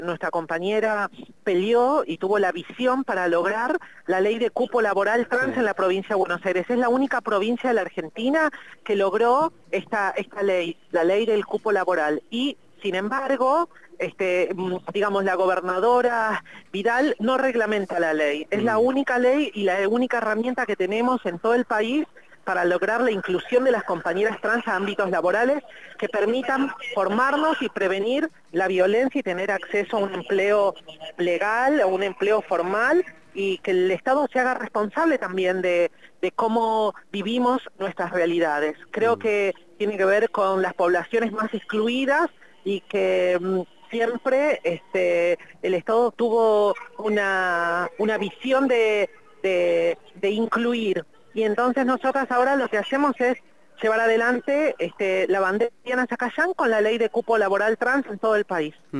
Nuestra compañera peleó y tuvo la visión para lograr la ley de cupo laboral trans en la provincia de Buenos Aires. Es la única provincia de la Argentina que logró esta ley, la ley del cupo laboral. Y, sin embargo, digamos, la gobernadora Vidal no reglamenta la ley. Es la única ley y la única herramienta que tenemos en todo el país para lograr la inclusión de las compañeras trans a ámbitos laborales que permitan formarnos y prevenir la violencia y tener acceso a un empleo legal, a un empleo formal, y que el Estado se haga responsable también de cómo vivimos nuestras realidades. Creo que tiene que ver con las poblaciones más excluidas y que siempre el Estado tuvo una visión de incluir. Y entonces nosotras ahora lo que hacemos es llevar adelante la bandera Diana Zacayán con la ley de cupo laboral trans en todo el país.